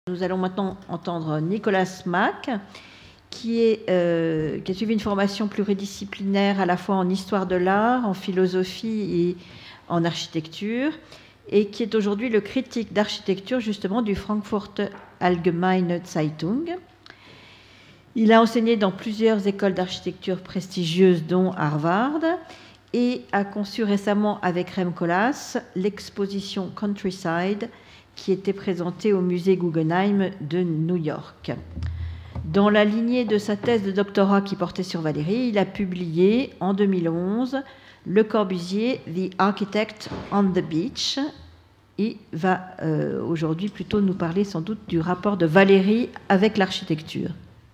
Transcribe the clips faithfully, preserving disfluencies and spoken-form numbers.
Nous allons maintenant entendre Nicolas Mack, qui, est, euh, qui a suivi une formation pluridisciplinaire à la fois en histoire de l'art, en philosophie et en architecture, et qui est aujourd'hui le critique d'architecture justement du Frankfurter Allgemeine Zeitung. Il a enseigné dans plusieurs écoles d'architecture prestigieuses, dont Harvard, et a conçu récemment avec Rem Koolhaas l'exposition Countryside, qui était présentée au musée Guggenheim de New York. Dans la lignée de sa thèse de doctorat qui portait sur Valéry, il a publié en deux mille onze Le Corbusier, The Architect on the Beach, et va euh, aujourd'hui plutôt nous parler sans doute du rapport de Valéry avec l'architecture.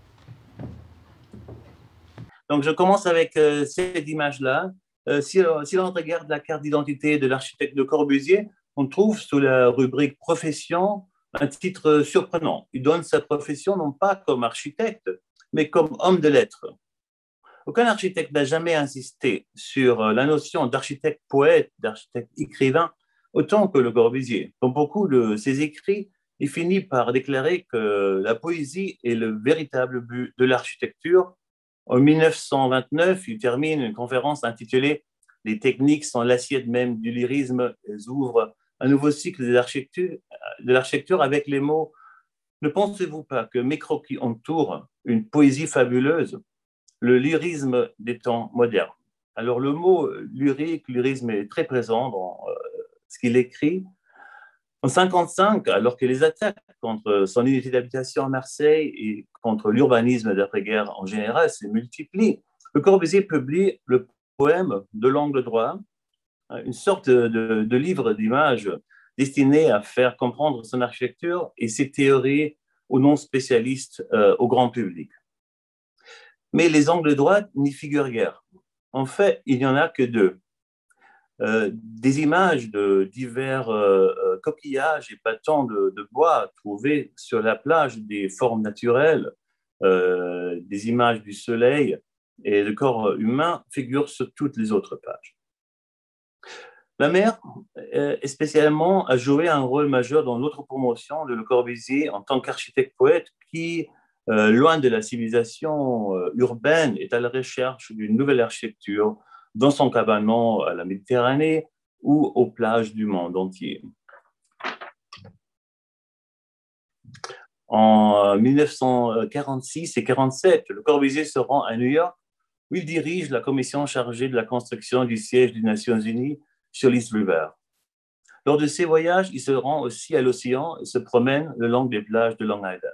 Donc je commence avec euh, cette image-là. Euh, si, si l'on regarde la carte d'identité de l'architecte de Corbusier, on trouve sous la rubrique profession un titre surprenant. Il donne sa profession non pas comme architecte, mais comme homme de lettres. Aucun architecte n'a jamais insisté sur la notion d'architecte poète, d'architecte écrivain, autant que le Corbusier. Dans beaucoup de ses écrits, il finit par déclarer que la poésie est le véritable but de l'architecture. En mille neuf cent vingt-neuf, il termine une conférence intitulée « Les techniques sont l'assiette même du lyrisme ». Elles ouvrent un nouveau cycle de l'architecture, de l'architecture avec les mots « Ne pensez-vous pas que mes croquis entourent une poésie fabuleuse, le lyrisme des temps modernes ?» Alors le mot lyrique, lyrisme est très présent dans euh, ce qu'il écrit. En mille neuf cent cinquante-cinq, alors que les attaques contre son unité d'habitation à Marseille et contre l'urbanisme d'après-guerre en général se multiplient, Le Corbusier publie le poème de l'angle droit, une sorte de, de livre d'images destiné à faire comprendre son architecture et ses théories aux non-spécialistes, euh, au grand public. Mais les angles droits n'y figurent guère. En fait, il n'y en a que deux. Euh, des images de divers euh, coquillages et bâtons de, de bois trouvés sur la plage, des formes naturelles, euh, des images du soleil et le corps humain figurent sur toutes les autres pages. La mer, euh, spécialement, a joué un rôle majeur dans l'autre promotion de Le Corbusier en tant qu'architecte-poète qui, euh, loin de la civilisation euh, urbaine, est à la recherche d'une nouvelle architecture dans son cabanon à la Méditerranée ou aux plages du monde entier. En mille neuf cent quarante-six et quarante-sept, Le Corbusier se rend à New York où il dirige la commission chargée de la construction du siège des Nations Unies sur l'East River. Lors de ces voyages, il se rend aussi à l'océan et se promène le long des plages de Long Island.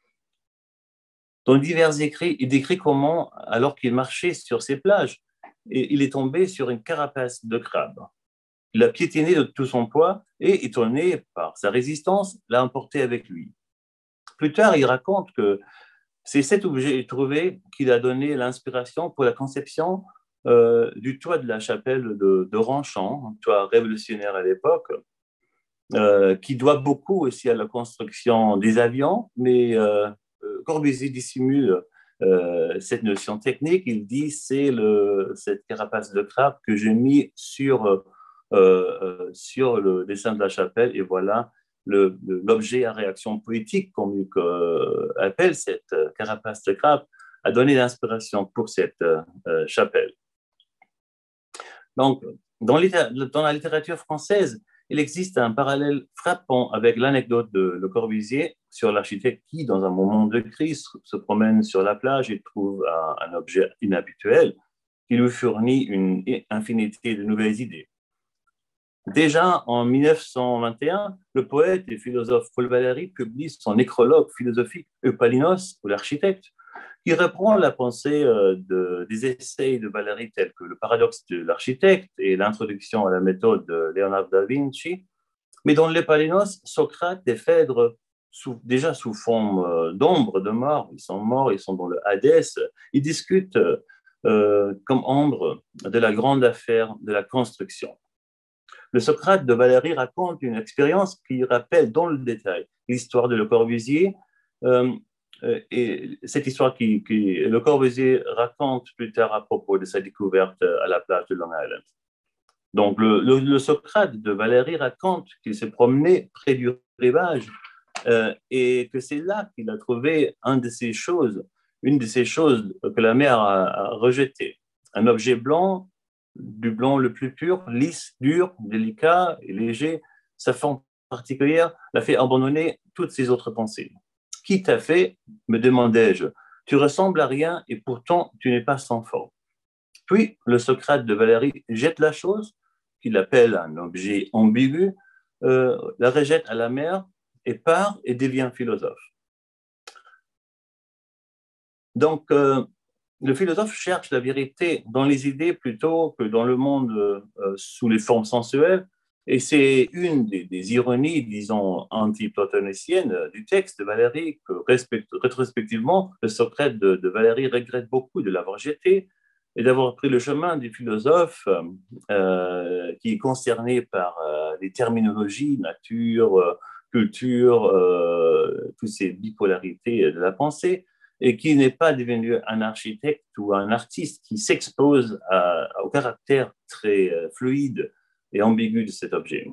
Dans divers écrits, il décrit comment, alors qu'il marchait sur ces plages, il est tombé sur une carapace de crabe. Il a piétiné de tout son poids et, étonné par sa résistance, l'a emporté avec lui. Plus tard, il raconte que c'est cet objet trouvé qui a donné l'inspiration pour la conception euh, du toit de la chapelle de, de Ronchamp, un toit révolutionnaire à l'époque, euh, qui doit beaucoup aussi à la construction des avions, mais euh, Corbusier dissimule euh, cette notion technique. Il dit c'est le, cette carapace de crabe que j'ai mis sur, euh, euh, sur le dessin de la chapelle, et voilà le, l'objet à réaction poétique qu'on euh, appelle cette carapace de crabe a donné l'inspiration pour cette euh, chapelle. Donc, dans, dans la littérature française, il existe un parallèle frappant avec l'anecdote de Le Corbusier sur l'architecte qui, dans un moment de crise, se promène sur la plage et trouve un, un objet inhabituel qui lui fournit une infinité de nouvelles idées. Déjà en mille neuf cent vingt et un, le poète et philosophe Paul Valéry publie son nécrologue philosophique Eupalinos, ou l'architecte, qui reprend la pensée de, des essais de Valéry tels que le paradoxe de l'architecte et l'introduction à la méthode de Leonardo da Vinci. Mais dans l'Eupalinos, Socrate et Phèdre, sous, déjà sous forme d'ombre, de mort, ils sont morts, ils sont dans le Hadès, ils discutent euh, comme ombre de la grande affaire de la construction. Le Socrate de Valéry raconte une expérience qui rappelle dans le détail l'histoire de Le Corbusier, euh, et cette histoire qui, qui Le Corbusier raconte plus tard à propos de sa découverte à la plage de Long Island. Donc, le, le, le Socrate de Valéry raconte qu'il s'est promené près du rivage euh, et que c'est là qu'il a trouvé un de ces choses, une de ces choses que la mer a, a rejetées. Un objet blanc, du blanc le plus pur, lisse, dur, délicat et léger. Sa forme particulière l'a fait abandonner toutes ses autres pensées. Qui t'a fait, me demandai-je. Tu ressembles à rien et pourtant tu n'es pas sans forme. Puis le Socrate de Valérie jette la chose, qu'il appelle un objet ambigu, euh, la rejette à la mer et part et devient philosophe. Donc, euh, le philosophe cherche la vérité dans les idées plutôt que dans le monde euh, sous les formes sensuelles. Et c'est une des, des ironies, disons, anti-platoniciennes du texte de Valérie, que rétrospectivement, le Socrate de, de Valérie regrette beaucoup de l'avoir jeté et d'avoir pris le chemin du philosophe euh, qui est concerné par euh, les terminologies, nature, euh, culture, euh, toutes ces bipolarités de la pensée, et qui n'est pas devenu un architecte ou un artiste qui s'expose à, au caractère très euh, fluide et ambigu de cet objet.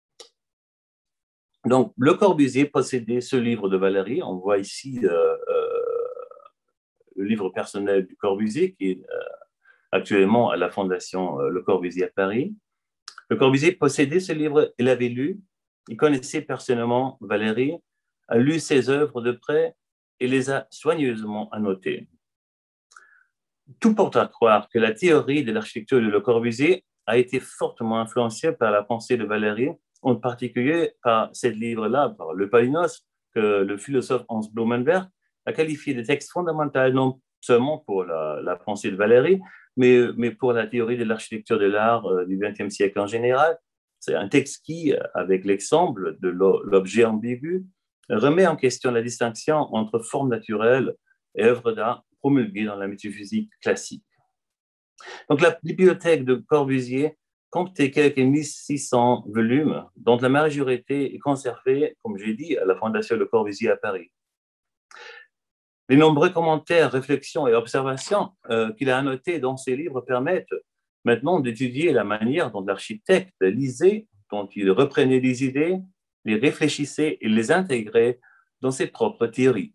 Donc, Le Corbusier possédait ce livre de Valérie. On voit ici euh, euh, le livre personnel du Corbusier, qui est euh, actuellement à la Fondation euh, Le Corbusier à Paris. Le Corbusier possédait ce livre, il l'avait lu, il connaissait personnellement Valérie, a lu ses œuvres de près et les a soigneusement annotées. Tout porte à croire que la théorie de l'architecture de Le Corbusier a été fortement influencée par la pensée de Valérie, en particulier par ce livre-là, par le Palinos, que le philosophe Hans Blumenberg a qualifié de texte fondamental, non seulement pour la, la pensée de Valérie, mais, mais pour la théorie de l'architecture de l'art euh, du vingtième siècle en général. C'est un texte qui, avec l'exemple de l'objet ambigu, remet en question la distinction entre forme naturelle et œuvre d'art promulguée dans la métaphysique classique. Donc, la bibliothèque de Corbusier comptait quelques mille six cents volumes, dont la majorité est conservée, comme j'ai dit, à la Fondation Le Corbusier à Paris. Les nombreux commentaires, réflexions et observations euh, qu'il a annotés dans ses livres permettent maintenant d'étudier la manière dont l'architecte lisait, dont il reprenait des idées, les réfléchissait et les intégrait dans ses propres théories.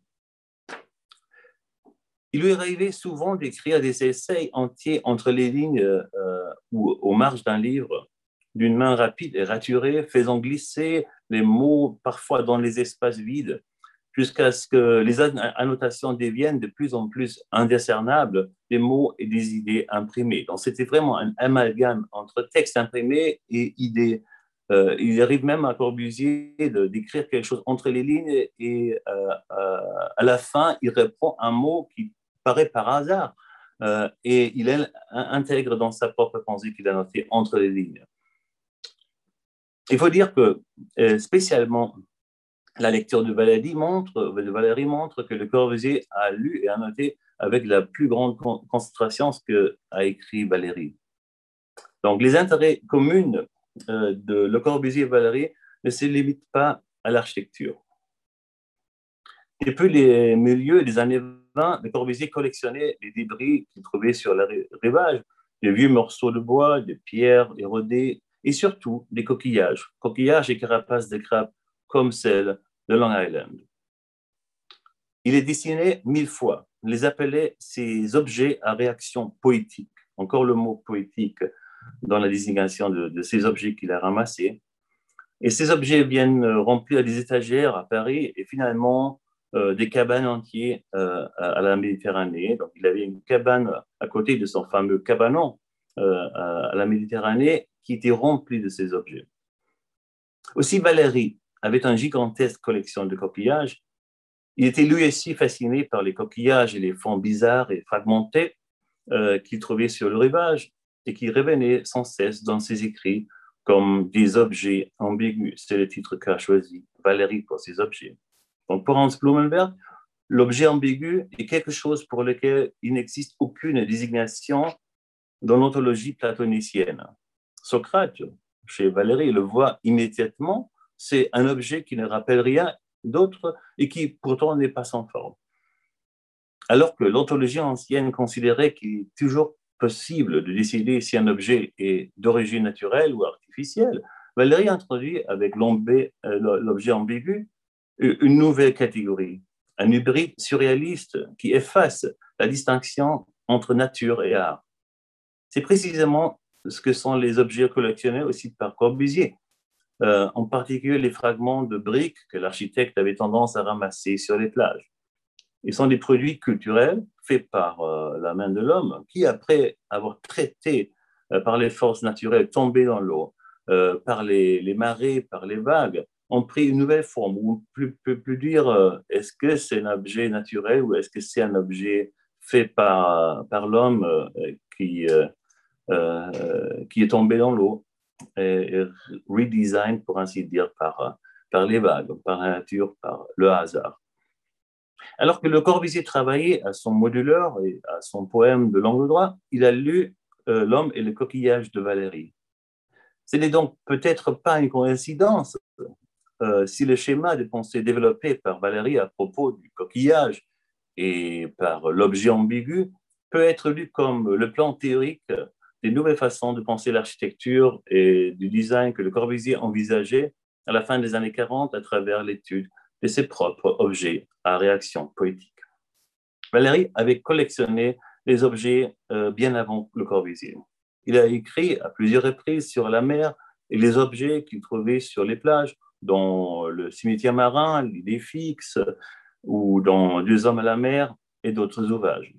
Il lui arrivait souvent d'écrire des essais entiers entre les lignes euh, ou aux marges d'un livre, d'une main rapide et raturée, faisant glisser les mots parfois dans les espaces vides, jusqu'à ce que les annotations deviennent de plus en plus indiscernables des mots et des idées imprimées. Donc, c'était vraiment un amalgame entre texte imprimé et idées. Euh, il arrive même à Corbusier de, d'écrire quelque chose entre les lignes et euh, euh, à la fin, il répond un mot qui paraît par hasard euh, et il intègre dans sa propre pensée qu'il a noté entre les lignes. Il faut dire que euh, spécialement la lecture de Valérie montre, de Valérie montre que Le Corbusier a lu et a noté avec la plus grande concentration ce qu'a écrit Valérie. Donc, les intérêts communs euh, de Le Corbusier et Valérie ne se limitent pas à l'architecture. Depuis les milieux des années vingt, Le Corbusier collectionnait les débris qu'il trouvait sur le rivage, des vieux morceaux de bois, des pierres érodées et surtout des coquillages, coquillages et carapaces de crabe comme celle de Long Island. Il les dessinait mille fois, les appelait ces objets à réaction poétique, encore le mot poétique dans la désignation de, de ces objets qu'il a ramassés. Et ces objets viennent remplir des étagères à Paris et finalement euh, des cabanes entières euh, à la Méditerranée. Donc, il avait une cabane à côté de son fameux cabanon euh, à la Méditerranée qui était remplie de ces objets. Aussi, Valérie avait une gigantesque collection de coquillages. Il était lui aussi fasciné par les coquillages et les fonds bizarres et fragmentés euh, qu'il trouvait sur le rivage et qui revenaient sans cesse dans ses écrits comme des objets ambigus. C'est le titre qu'a choisi Valérie pour ces objets. Donc pour Hans Blumenberg, l'objet ambigu est quelque chose pour lequel il n'existe aucune désignation dans l'ontologie platonicienne. Socrate, chez Valérie, le voit immédiatement, c'est un objet qui ne rappelle rien d'autre et qui pourtant n'est pas sans forme. Alors que l'ontologie ancienne considérait qu'il est toujours possible de décider si un objet est d'origine naturelle ou artificielle, Valérie introduit avec l'objet ambigu une nouvelle catégorie, un hybride surréaliste qui efface la distinction entre nature et art. C'est précisément ce que sont les objets collectionnés aussi par Corbusier, euh, en particulier les fragments de briques que l'architecte avait tendance à ramasser sur les plages. Ils sont des produits culturels faits par euh, la main de l'homme qui, après avoir traité euh, par les forces naturelles tombées dans l'eau, euh, par les, les marées, par les vagues, ont pris une nouvelle forme. On ne peut plus dire euh, est-ce que c'est un objet naturel ou est-ce que c'est un objet fait par, par l'homme euh, qui, euh, euh, qui est tombé dans l'eau et, et redesign, pour ainsi dire, par, par les vagues, par la nature, par le hasard. Alors que Le Corbusier travaillait à son moduleur et à son poème de l'angle droit, il a lu euh, L'homme et le coquillage de Valéry. Ce n'est donc peut-être pas une coïncidence euh, si le schéma de pensée développé par Valéry à propos du coquillage et par l'objet ambigu peut être lu comme le plan théorique des nouvelles façons de penser l'architecture et du design que Le Corbusier envisageait à la fin des années quarante à travers l'étude de ses propres objets à réaction poétique. Valéry avait collectionné les objets euh, bien avant Le Corbusier. Il a écrit à plusieurs reprises sur la mer et les objets qu'il trouvait sur les plages, dont le cimetière marin, l'idée fixe, ou dans Deux hommes à la mer et d'autres ouvrages.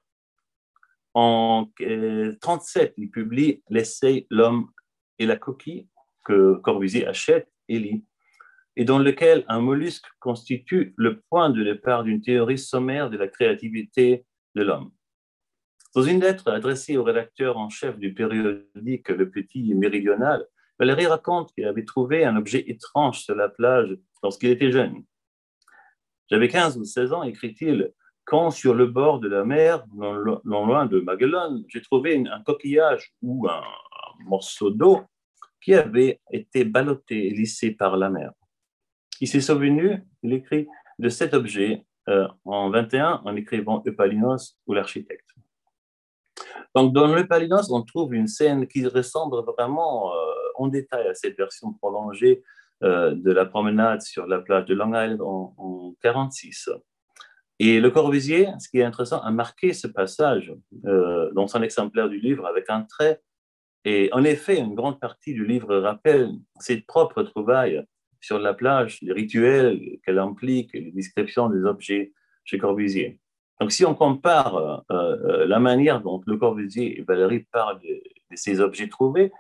En euh, trente-sept, il publie l'essai L'homme et la coquille que Corbusier achète et lit, et dans lequel un mollusque constitue le point de départ d'une théorie sommaire de la créativité de l'homme. Dans une lettre adressée au rédacteur en chef du périodique Le Petit Méridional, Valéry raconte qu'il avait trouvé un objet étrange sur la plage lorsqu'il était jeune. J'avais quinze ou seize ans, écrit-il, quand sur le bord de la mer, non loin de Maguelone, j'ai trouvé un coquillage ou un morceau d'eau qui avait été ballotté et lissé par la mer. Il s'est souvenu, il écrit, de cet objet euh, en vingt et un en écrivant Eupalinos ou l'architecte. Donc, dans Eupalinos, on trouve une scène qui ressemble vraiment euh, en détail à cette version prolongée euh, de la promenade sur la plage de Long Island en, en quarante-six. Et Le Corbusier, ce qui est intéressant, a marqué ce passage euh, dans son exemplaire du livre avec un trait. Et en effet, une grande partie du livre rappelle ses propres trouvailles sur la plage, les rituels qu'elle implique, les descriptions des objets chez Corbusier. Donc, si on compare euh, euh, la manière dont Le Corbusier et Valéry parlent de, de ces objets trouvés,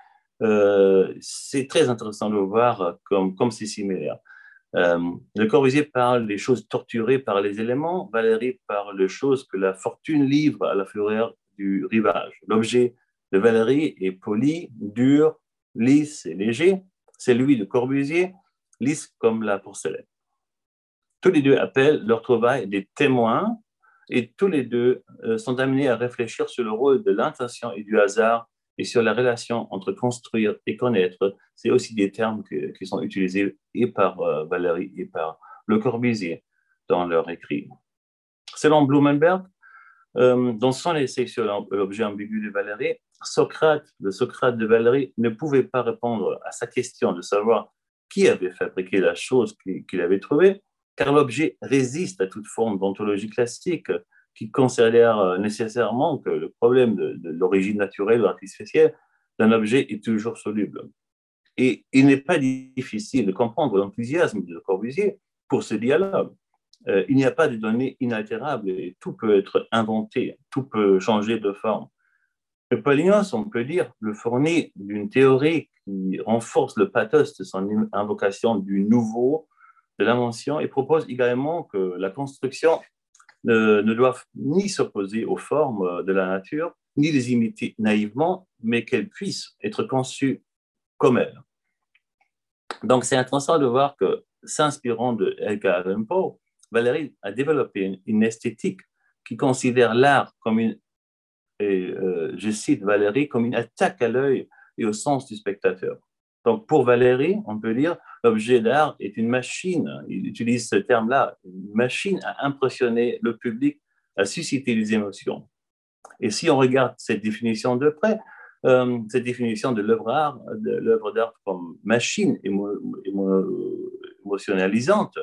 euh, c'est très intéressant de voir comme, comme c'est similaire. Euh, Le Corbusier parle des choses torturées par les éléments, Valéry parle de choses que la fortune livre à la fureur du rivage. L'objet de Valéry est poli, dur, lisse et léger. Celui de Corbusier, lisse comme la porcelaine. Tous les deux appellent leur trouvaille des témoins et tous les deux euh, sont amenés à réfléchir sur le rôle de l'intention et du hasard et sur la relation entre construire et connaître. C'est aussi des termes que, qui sont utilisés et par euh, Valéry et par Le Corbusier dans leur écrit. Selon Blumenberg, euh, dans son essai sur l'objet ambigu de Valéry, Socrate, le Socrate de Valéry, ne pouvait pas répondre à sa question de savoir qui avait fabriqué la chose qu'il avait trouvée, car l'objet résiste à toute forme d'ontologie classique qui considère nécessairement que le problème de, de l'origine naturelle ou artificielle d'un objet est toujours soluble. Et il n'est pas difficile de comprendre l'enthousiasme de Corbusier pour ce dialogue. Euh, il n'y a pas de données inaltérables et tout peut être inventé, tout peut changer de forme. Eupalinos, on peut dire, le fournit d'une théorie qui renforce le pathos de son invocation du nouveau, de l'invention, et propose également que la construction ne, ne doit ni s'opposer aux formes de la nature, ni les imiter naïvement, mais qu'elles puissent être conçues comme elles. Donc, c'est intéressant de voir que, s'inspirant de Edgar Allan Poe, Valéry a développé une, une esthétique qui considère l'art comme une, et euh, je cite Valéry, comme une attaque à l'œil et au sens du spectateur. Donc, pour Valéry, on peut dire, l'objet d'art est une machine, il utilise ce terme-là, une machine à impressionner le public, à susciter les émotions. Et si on regarde cette définition de près, euh, cette définition de l'œuvre d'art, de l'œuvre d'art comme machine émo, émo, émotionnalisante,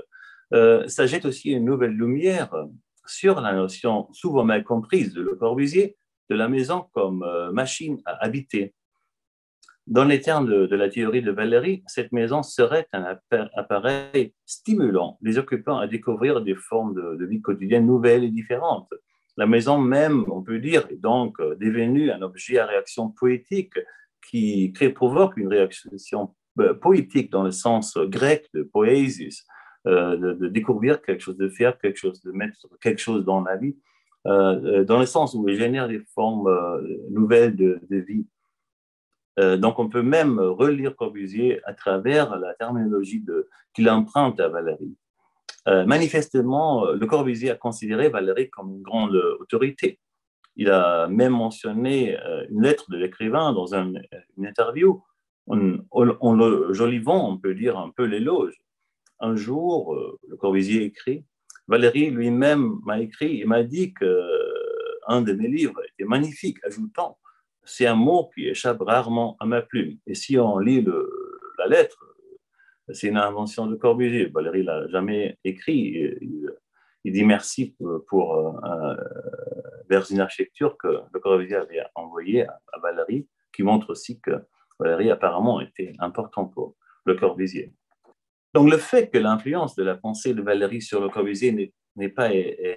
euh, ça jette aussi une nouvelle lumière sur la notion souvent mal comprise de Le Corbusier de la maison comme euh, machine à habiter. Dans les termes de, de la théorie de Valéry, cette maison serait un appareil stimulant les occupants à découvrir des formes de, de vie quotidienne nouvelles et différentes. La maison même, on peut dire, est donc devenue un objet à réaction poétique qui crée, provoque une réaction poétique dans le sens grec de poésis, euh, de, de découvrir quelque chose, de faire quelque chose, de mettre quelque chose dans la vie, euh, dans le sens où il génère des formes euh, nouvelles de, de vie. Euh, donc, on peut même relire Corbusier à travers la terminologie qu'il emprunte à Valéry. Euh, manifestement, Le Corbusier a considéré Valéry comme une grande autorité. Il a même mentionné euh, une lettre de l'écrivain dans un, une interview. On, on, on le jolivant, on peut dire un peu l'éloge. Un jour, euh, Le Corbusier écrit, Valéry lui-même m'a écrit et m'a dit qu'un de mes livres était magnifique, ajoutant c'est un mot qui échappe rarement à ma plume. Et si on lit le, la lettre, c'est une invention de Corbusier. Valéry ne l'a jamais écrit. Il, il dit merci pour, pour euh, vers une architecture que Le Corbusier avait envoyée à, à Valéry, qui montre aussi que Valéry apparemment était important pour Le Corbusier. Donc le fait que l'influence de la pensée de Valéry sur Le Corbusier n'ait pas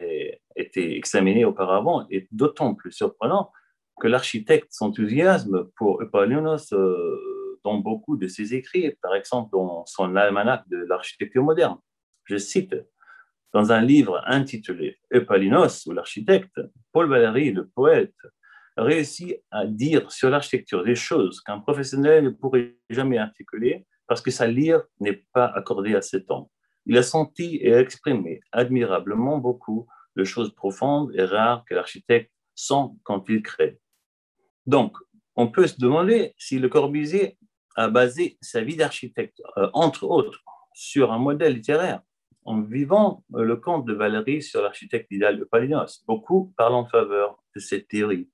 été examinée auparavant est d'autant plus surprenant que l'architecte s'enthousiasme pour Epalinus euh, dans beaucoup de ses écrits, par exemple dans son almanach de l'architecture moderne. Je cite, dans un livre intitulé Epalinus ou l'architecte, Paul Valéry, le poète, réussit à dire sur l'architecture des choses qu'un professionnel ne pourrait jamais articuler parce que sa lyre n'est pas accordée à ce temps. Il a senti et exprimé admirablement beaucoup de choses profondes et rares que l'architecte sent quand il crée. Donc, on peut se demander si Le Corbusier a basé sa vie d'architecte, euh, entre autres, sur un modèle littéraire, en vivant euh, le conte de Valéry sur l'architecte idéal de Epalinus. Beaucoup parlent en faveur de cette théorie.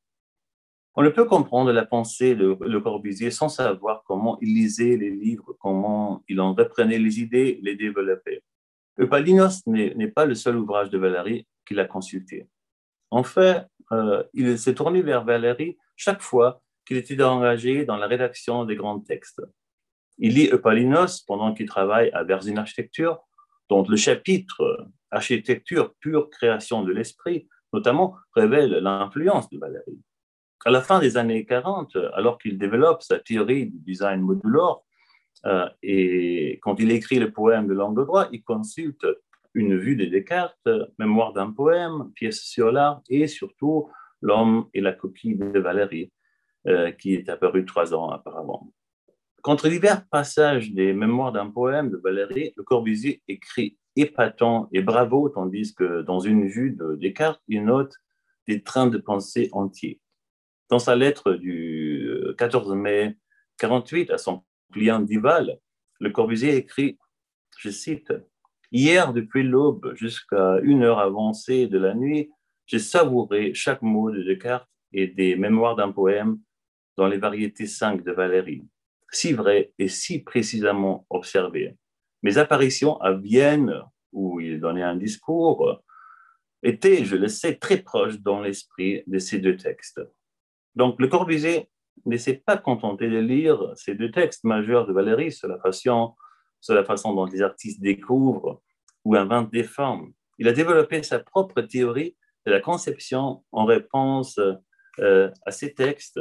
On ne peut comprendre la pensée de Le Corbusier sans savoir comment il lisait les livres, comment il en reprenait les idées, les développait. Epalinus n'est pas le seul ouvrage de Valéry qu'il a consulté. En fait, euh, il s'est tourné vers Valéry chaque fois qu'il était engagé dans la rédaction des grands textes. Il lit Epalinus pendant qu'il travaille à Vers une architecture, dont le chapitre Architecture, pure création de l'esprit, notamment, révèle l'influence de Valéry. À la fin des années quarante, alors qu'il développe sa théorie du design modulaire, euh, et quand il écrit le poème de l'angle droit, il consulte une vue de Descartes, mémoire d'un poème, pièce sur l'art et surtout L'homme et la coquille de Valéry, euh, qui est apparu trois ans auparavant. Contre divers passages des mémoires d'un poème de Valéry, Le Corbusier écrit épatant et bravo, tandis que dans une vue de Descartes, il note des trains de pensée entiers. Dans sa lettre du quatorze mai quarante-huit à son client Duval, Le Corbusier écrit, je cite, « Hier, depuis l'aube jusqu'à une heure avancée de la nuit, j'ai savouré chaque mot de Descartes et des mémoires d'un poème dans les variétés cinq de Valéry, si vrai et si précisément observé. Mes apparitions à Vienne, où il donnait un discours, étaient, je le sais, très proches dans l'esprit de ces deux textes. » Donc, Le Corbusier ne s'est pas contenté de lire ces deux textes majeurs de Valéry sur la façon, sur la façon dont les artistes découvrent ou inventent des formes. Il a développé sa propre théorie de la conception en réponse euh, à ces textes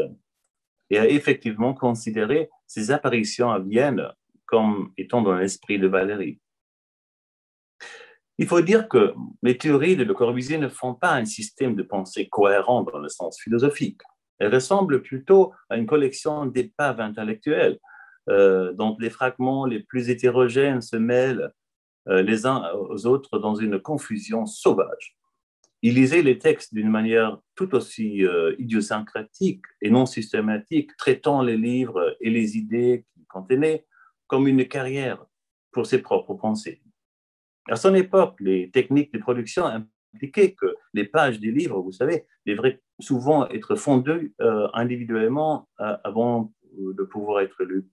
et a effectivement considéré ses apparitions à Vienne comme étant dans l'esprit de Valéry. Il faut dire que les théories de Le Corbusier ne font pas un système de pensée cohérent dans le sens philosophique. Elles ressemblent plutôt à une collection d'épaves intellectuelles euh, dont les fragments les plus hétérogènes se mêlent euh, les uns aux autres dans une confusion sauvage. Il lisait les textes d'une manière tout aussi euh, idiosyncratique et non systématique, traitant les livres et les idées qu'ils contenaient comme une carrière pour ses propres pensées. À son époque, les techniques de production impliquaient que les pages des livres, vous savez, devraient souvent être fondues euh, individuellement euh, avant de pouvoir être lues.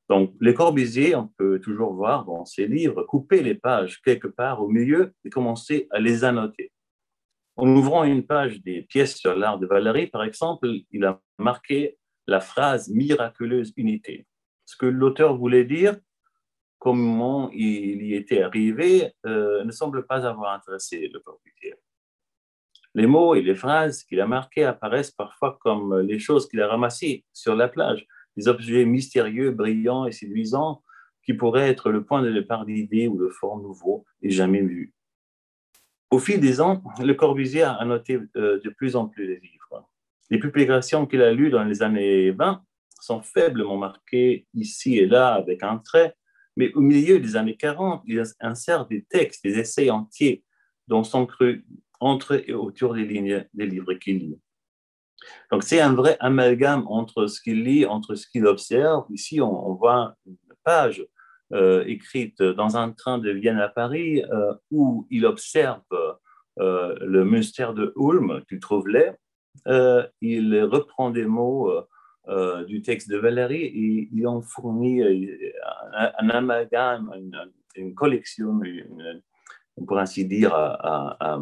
Donc, Le Corbusier, on peut toujours voir dans ses livres, couper les pages quelque part au milieu et commencer à les annoter. En ouvrant une page des pièces sur l'art de Valéry, par exemple, il a marqué la phrase « miraculeuse unité ». Ce que l'auteur voulait dire, comment il y était arrivé, euh, ne semble pas avoir intéressé Le Corbusier. Les mots et les phrases qu'il a marquées apparaissent parfois comme les choses qu'il a ramassées sur la plage, des objets mystérieux, brillants et séduisants qui pourraient être le point de départ d'idées ou de formes nouveaux et jamais vus. Au fil des ans, Le Corbusier a annoté euh, de plus en plus les livres. Les publications qu'il a lues dans les années vingt sont faiblement marquées ici et là avec un trait, mais au milieu des années quarante, il insère des textes, des essais entiers dont sont crus entre et autour des lignes des livres qu'il lit. Donc, c'est un vrai amalgame entre ce qu'il lit, entre ce qu'il observe. Ici, on, on voit une page euh, écrite dans un train de Vienne à Paris euh, où il observe euh, le Münster de Ulm qu'il trouve laid. Euh, il reprend des mots euh, euh, du texte de Valéry et il en fournit un, un amalgame, une, une collection, une, pour ainsi dire, à, à,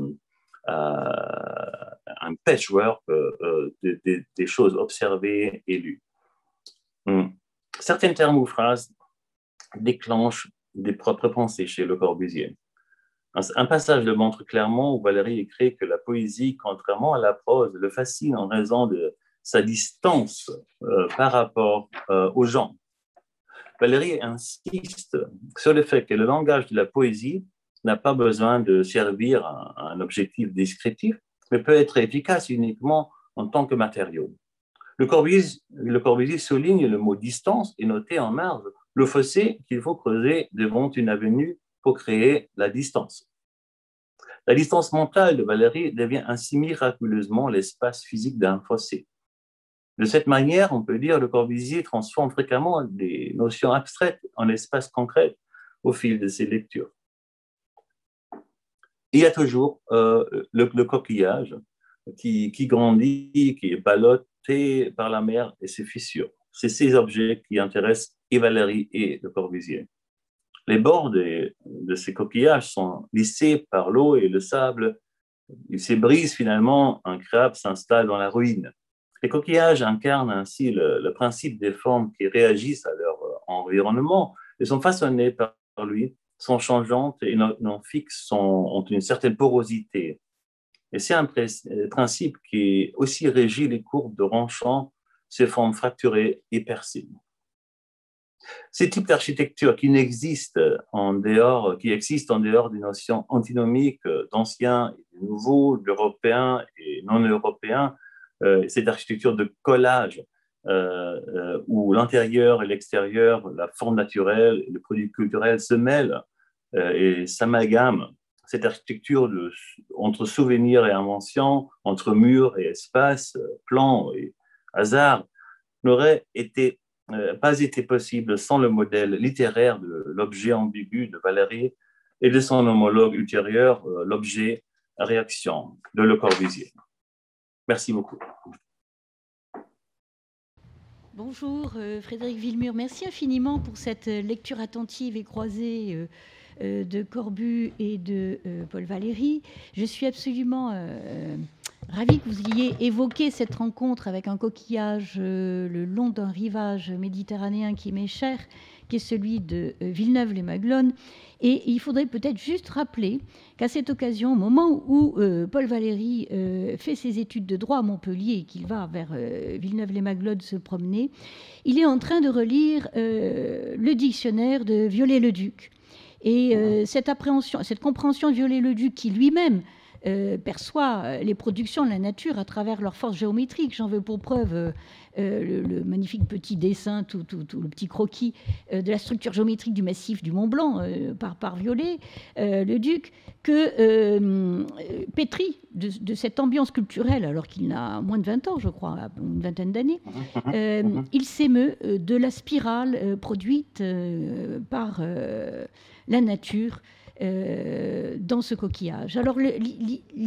à, un patchwork euh, de, de, des choses observées et lues. Hum. Certains termes ou phrases déclenchent des propres pensées chez Le Corbusier. Un, un passage le montre clairement où Valéry écrit que la poésie, contrairement à la prose, le fascine en raison de sa distance euh, par rapport euh, aux gens. Valéry insiste sur le fait que le langage de la poésie n'a pas besoin de servir à un objectif descriptif, mais peut être efficace uniquement en tant que matériau. Le Corbusier, le Corbusier souligne le mot distance et noté en marge le fossé qu'il faut creuser devant une avenue pour créer la distance. La distance mentale de Valéry devient ainsi miraculeusement l'espace physique d'un fossé. De cette manière, on peut dire que Le Corbusier transforme fréquemment des notions abstraites en espaces concrets au fil de ses lectures. Il y a toujours euh, le, le coquillage qui, qui grandit, qui est ballotté par la mer et ses fissures. C'est ces objets qui intéressent et Valéry et Le Corbusier. Les bords de, de ces coquillages sont lissés par l'eau et le sable. Ils se brisent finalement, un crabe s'installe dans la ruine. Les coquillages incarnent ainsi le, le principe des formes qui réagissent à leur environnement et sont façonnées par lui, sont changeantes et non, non fixes, sont, ont une certaine porosité. Et c'est un principe qui aussi régit les courbes de Ronchamp, ces formes fracturées et percées. Ces types d'architecture qui n'existent en dehors, qui existent en dehors des notions antinomiques d'anciens et de nouveaux, d'européens et non-européens, euh, cette architecture de collage euh, euh, où l'intérieur et l'extérieur, la forme naturelle et le produit culturel se mêlent euh, et s'amalgament. Cette architecture de, entre souvenirs et invention, entre murs et espace, plan et hasard, n'aurait été Euh, pas été possible sans le modèle littéraire de l'objet ambigu de Valéry et de son homologue ultérieur, euh, l'objet à réaction de Le Corbusier. Merci beaucoup. Bonjour euh, Frédéric Villemur, merci infiniment pour cette lecture attentive et croisée euh, euh, de Corbu et de euh, Paul Valéry. Je suis absolument euh, ravie que vous ayez évoqué cette rencontre avec un coquillage euh, le long d'un rivage méditerranéen qui m'est cher, qui est celui de euh, Villeneuve-les-Maglones. Et il faudrait peut-être juste rappeler qu'à cette occasion, au moment où euh, Paul Valéry euh, fait ses études de droit à Montpellier et qu'il va vers euh, Villeneuve-les-Maglones se promener, il est en train de relire euh, le dictionnaire de Viollet-le-Duc. Et euh, cette appréhension, cette compréhension de Viollet-le-Duc qui lui-même Euh, perçoit les productions de la nature à travers leur force géométrique. J'en veux pour preuve euh, le, le magnifique petit dessin, tout, tout, tout le petit croquis euh, de la structure géométrique du massif du Mont Blanc euh, par, par Violet, euh, le Duc, que euh, pétri de, de cette ambiance culturelle, alors qu'il n'a moins de vingt ans, je crois, une vingtaine d'années, euh, il s'émeut de la spirale euh, produite euh, par euh, la nature Euh, dans ce coquillage. Alors, le,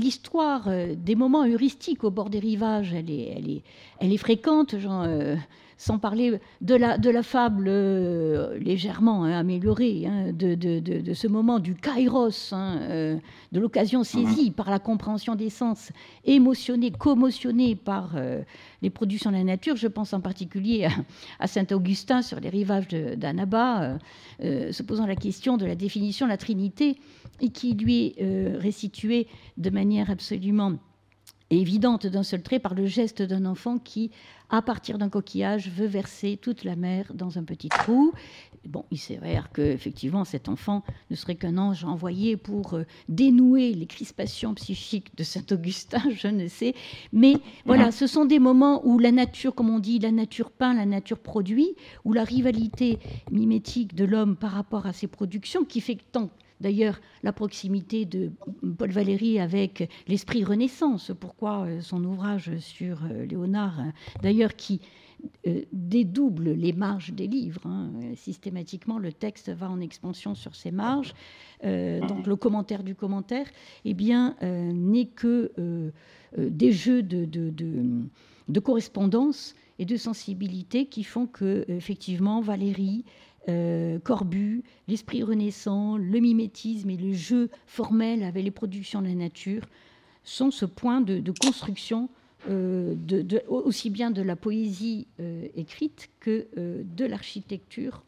l'histoire des moments heuristiques au bord des rivages, elle est, elle est, elle est fréquente. Genre, euh, sans parler de la, de la fable euh, légèrement hein, améliorée, hein, de, de, de, de ce moment du kairos, hein, euh, de l'occasion saisie par la compréhension des sens, émotionnée, commotionnée par euh, les productions de la nature. Je pense en particulier à, à Saint-Augustin sur les rivages d'Annaba, euh, euh, se posant la question de la définition de la Trinité, et qui lui est euh, restituée de manière absolument évidente d'un seul trait par le geste d'un enfant qui, à partir d'un coquillage, veut verser toute la mer dans un petit trou. Bon, il s'avère qu'effectivement, cet enfant ne serait qu'un ange envoyé pour euh, dénouer les crispations psychiques de Saint-Augustin, je ne sais. Mais voilà, ce sont des moments où la nature, comme on dit, la nature peint, la nature produit, où la rivalité mimétique de l'homme par rapport à ses productions, qui fait tant d'ailleurs, la proximité de Paul Valéry avec l'esprit Renaissance, pourquoi son ouvrage sur Léonard, d'ailleurs, qui dédouble les marges des livres. Hein. Systématiquement, le texte va en expansion sur ces marges. Euh, donc, le commentaire du commentaire, eh bien, euh, n'est que euh, des jeux de, de, de, de correspondance et de sensibilité qui font que, effectivement, Valéry, Euh, Corbu, l'esprit renaissant, le mimétisme et le jeu formel avec les productions de la nature sont ce point de, de construction euh, de, de, aussi bien de la poésie euh, écrite que euh, de l'architecture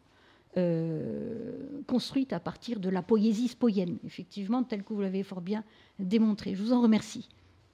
euh, construite à partir de la poésie spoienne, effectivement, telle que vous l'avez fort bien démontré. Je vous en remercie.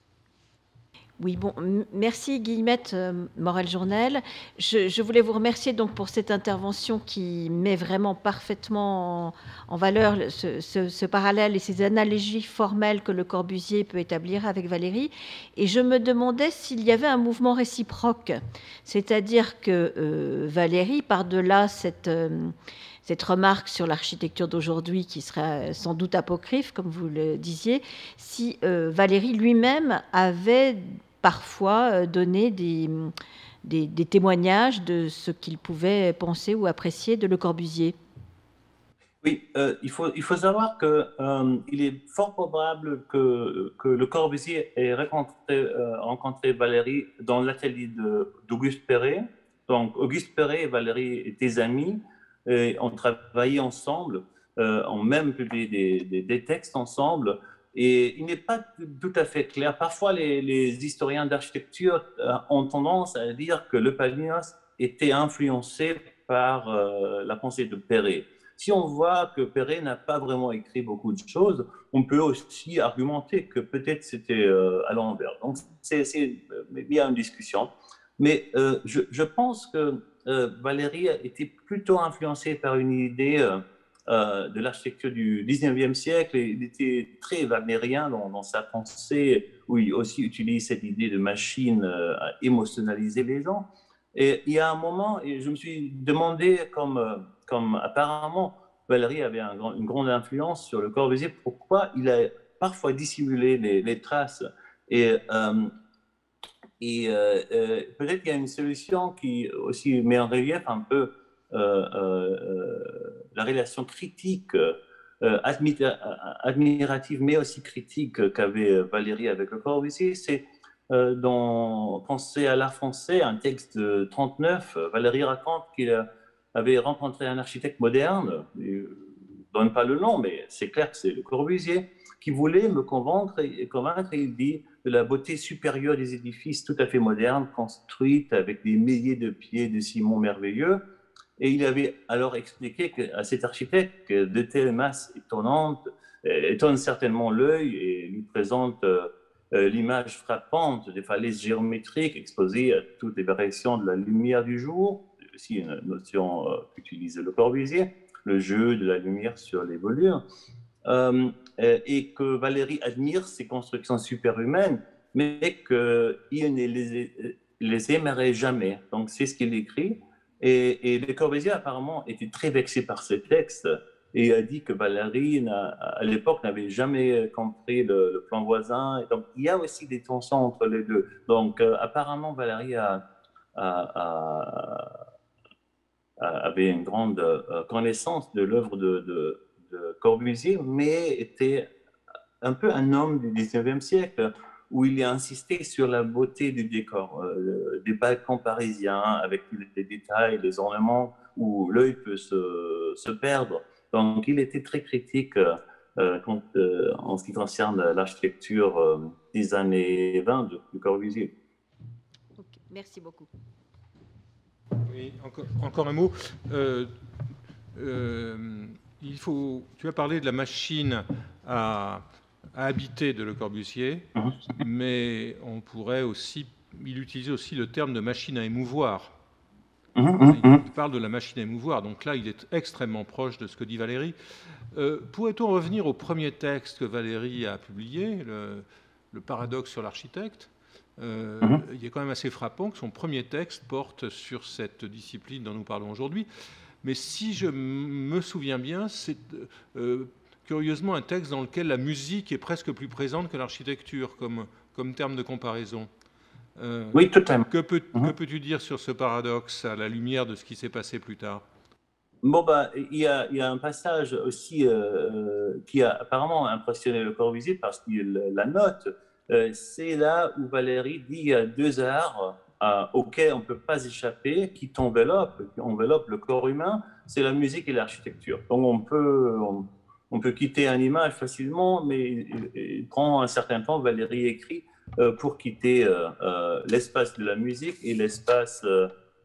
Oui, bon, merci Guillemette euh, Morel-Journel. Je, je voulais vous remercier donc pour cette intervention qui met vraiment parfaitement en, en valeur ce, ce, ce parallèle et ces analogies formelles que Le Corbusier peut établir avec Valéry. Et je me demandais s'il y avait un mouvement réciproque, c'est-à-dire que euh, Valéry, par-delà cette... Euh, cette remarque sur l'architecture d'aujourd'hui qui serait sans doute apocryphe, comme vous le disiez, si euh, Valéry lui-même avait parfois donné des, des, des témoignages de ce qu'il pouvait penser ou apprécier de Le Corbusier. Oui, euh, il, faut, il faut savoir qu'il euh, est fort probable que, que Le Corbusier ait rencontré, euh, rencontré Valéry dans l'atelier d'Auguste Perret. Donc, Auguste Perret et Valéry étaient amis. Et on travaillait ensemble, euh, on même publié des, des, des textes ensemble, et il n'est pas tout à fait clair. Parfois, les, les historiens d'architecture euh, ont tendance à dire que Le Palinos était influencé par euh, la pensée de Perret. Si on voit que Perret n'a pas vraiment écrit beaucoup de choses, on peut aussi argumenter que peut-être c'était euh, à l'envers. Donc, c'est bien une discussion. Mais euh, je, je pense que Euh, Valéry était plutôt influencé par une idée euh, euh, de l'architecture du dix-neuvième siècle. Et il était très wagnérien dans, dans sa pensée, où il aussi utilise cette idée de machine euh, à émotionnaliser les gens. Et il y a un moment, et je me suis demandé, comme, euh, comme apparemment Valéry avait un grand, une grande influence sur Le Corbusier, pourquoi il a parfois dissimulé les, les traces. Et euh, Et euh, euh, peut-être qu'il y a une solution qui aussi met en relief un peu euh, euh, la relation critique, euh, admira admirative, mais aussi critique qu'avait Valéry avec Le Corbusier. C'est euh, dans Penser à l'art français, un texte de trente-neuf, Valéry raconte qu'il avait rencontré un architecte moderne, je ne donne pas le nom, mais c'est clair que c'est Le Corbusier, qui voulait me convaincre et convaincre, et il dit de la beauté supérieure des édifices tout à fait modernes, construites avec des milliers de pieds de ciment merveilleux. Et il avait alors expliqué à cet architecte que de telles masses étonnantes étonnent certainement l'œil et lui présentent euh, l'image frappante des falaises géométriques exposées à toutes les variations de la lumière du jour, aussi une notion euh, qu'utilise Le Corbusier, le jeu de la lumière sur les volures. Euh, et que Valéry admire ces constructions superhumaines, mais qu'il ne les, les aimerait jamais. Donc, c'est ce qu'il écrit. Et, et Le Corbusier, apparemment, était très vexé par ces textes et a dit que Valéry, à l'époque, n'avait jamais compris le, le plan voisin. Et donc, il y a aussi des tensions entre les deux. Donc, euh, apparemment, Valéry a, a, a, avait une grande euh, connaissance de l'œuvre de, de de Corbusier, mais était un peu un homme du dix-neuvième siècle. où il a insisté sur la beauté du décor, euh, des balcons parisiens avec les détails, les ornements où l'œil peut se, se perdre. Donc, il était très critique euh, quand, euh, en ce qui concerne l'architecture euh, des années vingt de, de Corbusier. Okay, merci beaucoup. Oui, encore, encore un mot. Euh, euh, il faut, tu as parlé de la machine à, à habiter de Le Corbusier, Mm-hmm. mais on pourrait aussi, il utilise aussi le terme de machine à émouvoir. Mm-hmm. Il parle de la machine à émouvoir, donc là il est extrêmement proche de ce que dit Valérie. Euh, pourrait-on revenir au premier texte que Valérie a publié, le, le paradoxe sur l'architecte? Euh, mm-hmm. Il est quand même assez frappant que son premier texte porte sur cette discipline dont nous parlons aujourd'hui. Mais si je me souviens bien, c'est euh, curieusement un texte dans lequel la musique est presque plus présente que l'architecture comme, comme terme de comparaison. Euh, oui, totalement. Que, peut, mm-hmm. que peux-tu dire sur ce paradoxe à la lumière de ce qui s'est passé plus tard? Bon, bah, il y a, il y a un passage aussi euh, qui a apparemment impressionné Le Corbusier parce qu'il la note. Euh, c'est là où Valérie dit il y a deux arts euh, auxquels on ne peut pas échapper, qui t'enveloppent, qui enveloppent le corps humain, c'est la musique et l'architecture. Donc on peut, on, on peut quitter un image facilement, mais il, il prend un certain temps, Valérie écrit, euh, pour quitter euh, euh, l'espace de la musique et l'espace, euh,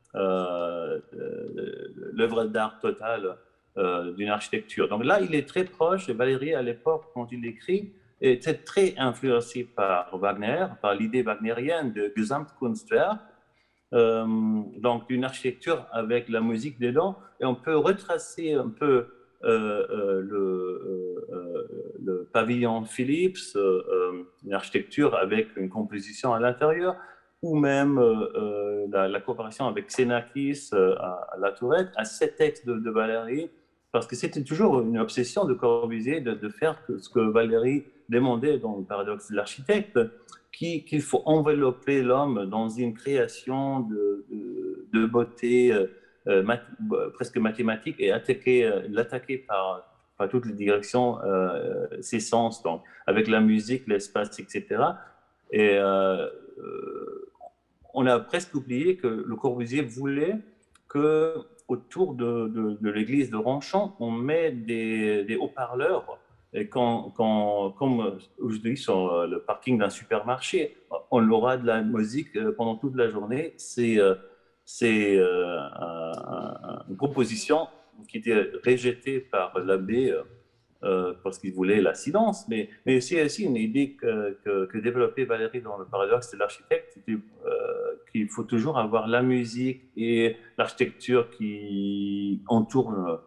euh, l'œuvre d'art totale euh, d'une architecture. Donc là, il est très proche, Valérie à l'époque, quand il écrit, était très influencé par Wagner, par l'idée wagnérienne de Gesamtkunstwerk, euh, donc d'une architecture avec la musique dedans, et on peut retracer un peu euh, euh, le, euh, le pavillon Philips, euh, une architecture avec une composition à l'intérieur, ou même euh, la, la coopération avec Xenakis euh, à, à La Tourette, à ces textes de, de Valérie, parce que c'était toujours une obsession de Corbusier de, de faire que, ce que Valérie demandait dans le paradoxe de l'architecte, qu'il qu faut envelopper l'homme dans une création de, de, de beauté euh, mat, presque mathématique et attaquer, euh, l'attaquer par, par toutes les directions, euh, ses sens, donc avec la musique, l'espace, et cetera. Et euh, euh, on a presque oublié que Le Corbusier voulait que autour de, de, de l'église de Ronchamp, on met des, des haut-parleurs. Et quand, quand, comme aujourd'hui sur le parking d'un supermarché, on aura de la musique pendant toute la journée. C'est, c'est euh, un, une proposition qui était rejetée par l'abbé euh, parce qu'il voulait la silence, mais, mais c'est aussi une idée que, que, que développait Valérie dans le paradoxe de l'architecte, euh, qu'il faut toujours avoir la musique et l'architecture qui entourent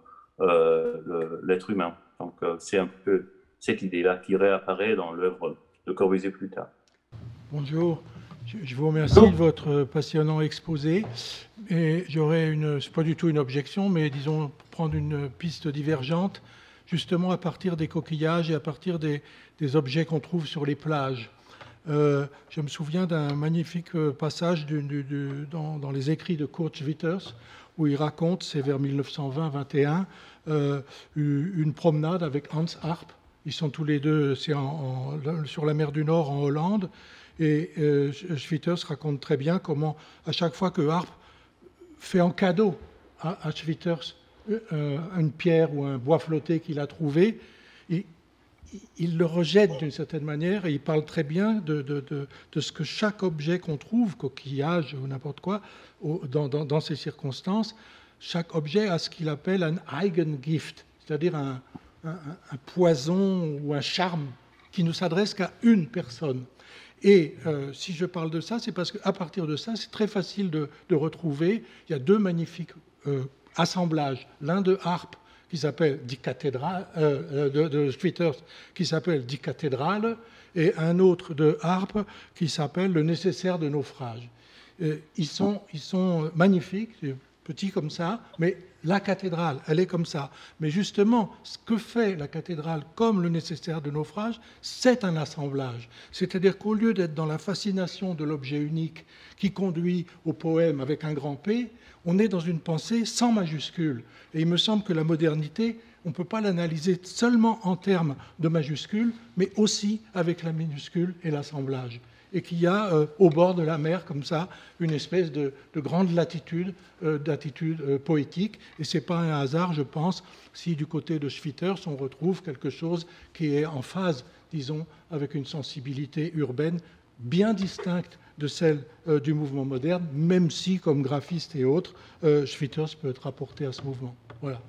euh, l'être humain. Donc euh, c'est un peu cette idée-là qui réapparaît dans l'œuvre de Corbusier plus tard. Bonjour, je vous remercie de votre passionnant exposé. Et j'aurais une, c'est pas du tout une objection, mais disons prendre une piste divergente, justement à partir des coquillages et à partir des, des objets qu'on trouve sur les plages. Euh, je me souviens d'un magnifique passage du, du, du, dans, dans les écrits de Kurt Schwitters, où il raconte, c'est vers mille neuf cent vingt vingt et un, euh, une promenade avec Hans Arp. Ils sont tous les deux, c'est en, en, sur la mer du Nord, en Hollande. Et euh, Schwitters raconte très bien comment, à chaque fois que Arp fait en cadeau à, à Schwitters euh, une pierre ou un bois flotté qu'il a trouvé, il, il le rejette d'une certaine manière et il parle très bien de, de, de, de ce que chaque objet qu'on trouve, coquillage ou n'importe quoi, dans, dans, dans ces circonstances, chaque objet a ce qu'il appelle un Eigengift, c'est-à-dire un, un, un poison ou un charme qui ne s'adresse qu'à une personne. Et euh, si je parle de ça, c'est parce qu'à partir de ça, c'est très facile de, de retrouver. Il y a deux magnifiques euh, assemblages. L'un de Arp, qui s'appelle Die Kathedrale, euh, de, de Schwitters, qui s'appelle Die Kathedrale, et un autre de Arp, qui s'appelle Le nécessaire de naufrage. Euh, ils, sont, ils sont magnifiques, petits comme ça, mais la cathédrale, elle est comme ça. Mais justement, ce que fait la cathédrale comme le nécessaire de naufrage, c'est un assemblage. C'est-à-dire qu'au lieu d'être dans la fascination de l'objet unique qui conduit au poème avec un grand P, on est dans une pensée sans majuscule. Et il me semble que la modernité on ne peut pas l'analyser seulement en termes de majuscules, mais aussi avec la minuscule et l'assemblage. Et qu'il y a euh, au bord de la mer, comme ça, une espèce de, de grande latitude, euh, d'attitude euh, poétique. Et ce n'est pas un hasard, je pense, si du côté de Schwitters, on retrouve quelque chose qui est en phase, disons, avec une sensibilité urbaine bien distincte de celle euh, du mouvement moderne, même si, comme graphiste et autres, euh, Schwitters peut être rapporté à ce mouvement. Voilà.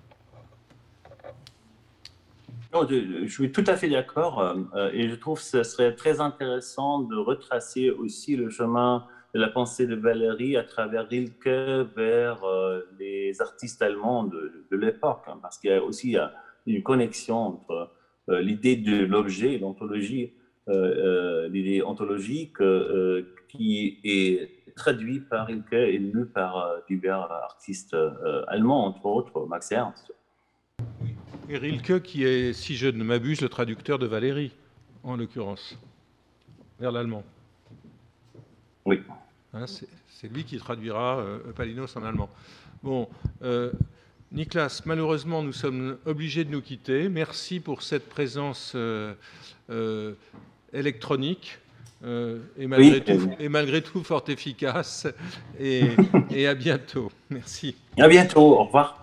Non, je suis tout à fait d'accord euh, et je trouve que ce serait très intéressant de retracer aussi le chemin de la pensée de Valéry à travers Rilke vers euh, les artistes allemands de, de l'époque, hein, parce qu'il y a aussi euh, une connexion entre euh, l'idée de l'objet et l'ontologie, euh, euh, l'idée ontologique euh, qui est traduite par Rilke et lue par euh, divers artistes euh, allemands, entre autres Max Ernst. Et Rilke, qui est, si je ne m'abuse, le traducteur de Valéry, en l'occurrence, vers l'allemand. Oui. Hein, c'est lui qui traduira euh, Eupalinos en allemand. Bon, euh, Niklas, malheureusement, nous sommes obligés de nous quitter. Merci pour cette présence euh, euh, électronique euh, et, malgré oui. tout, et malgré tout fort efficace. Et, et à bientôt. Merci. À bientôt. Au revoir.